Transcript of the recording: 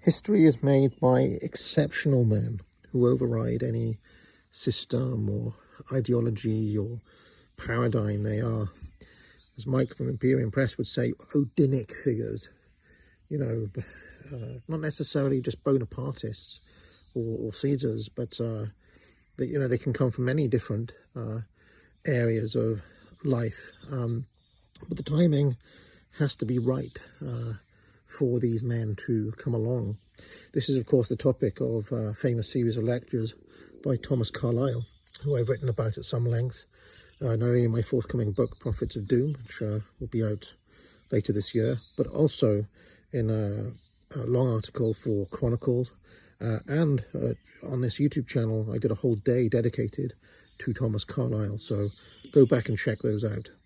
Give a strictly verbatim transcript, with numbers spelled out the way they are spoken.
History is made by exceptional men who override any system or ideology or paradigm. They are, as Mike from Imperium Press would say, Odinic figures. You know, uh, not necessarily just Bonapartists or, or Caesars, but uh, that, you know, they can come from many different uh, areas of life. Um, but the timing has to be right uh, for these men to come along. This is, of course, the topic of a famous series of lectures by Thomas Carlyle, who I've written about at some length, uh, not only in my forthcoming book, Prophets of Doom, which uh, will be out later this year, but also in a, a long article for Chronicles, uh, and uh, on this YouTube channel I did a whole day dedicated to Thomas Carlyle, so go back and check those out.